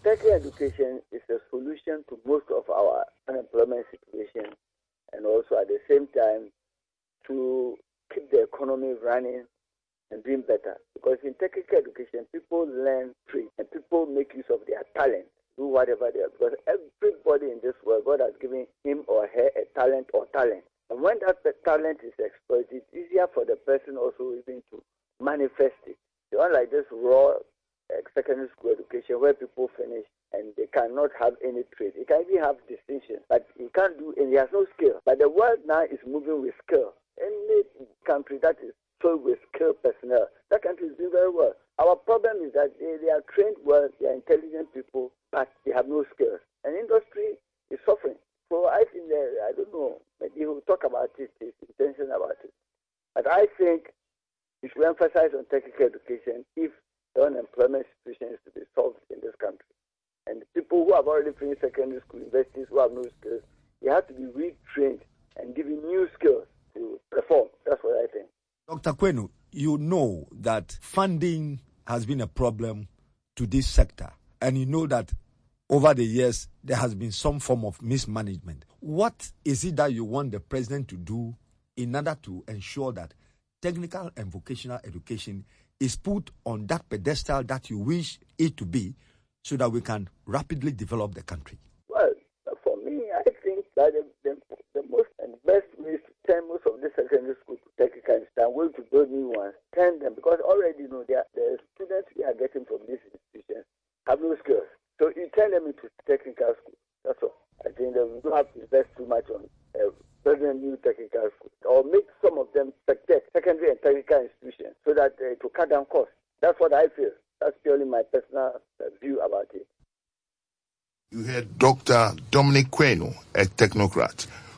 Technical education is a solution to most of our unemployment situation, and also at the same time to keep the economy running and doing better. Because in technical education, people learn trade and people make use of their talent, do whatever they are. Because everybody in this world, God has given him or her a talent or talent. And when that talent is exploited, it's easier for the person also even to manifest it. So unlike this raw secondary school education where people finish and they cannot have any trade. They can even have distinction, but he can't do, and he has no skill. But the world now is moving with skill. Any country that is filled with skilled personnel, that country is doing very well. Our problem is that they are trained well, they are intelligent people, but they have no skills. And industry is suffering. So I think that, I don't know, maybe he will talk about it, his intention about it. But I think we should emphasize on technical education if the unemployment situation is to be solved in this country. And people who have already finished secondary school, universities, who have no skills, they have to be retrained and given new skills to perform. That's what I think. Dr. Kwenu, you know that funding has been a problem to this sector, and you know that over the years there has been some form of mismanagement. What is it that you want the president to do in order to ensure that technical and vocational education is put on that pedestal that you wish it to be, so that we can rapidly develop the country? Well, for me, I think that the most and best way is to turn most of the secondary school to technical and going to build new ones, turn them, because already you know the students we are getting from these institutions have no skills. So you turn them into technical school. That's all. I think that we don't have to invest too much on building new technical schools, or make some of them secondary and technical institutions, so that to cut down costs. That's what I feel. That's purely my personal view about it. You heard Dr. Dominic Kwenu, a technocrat.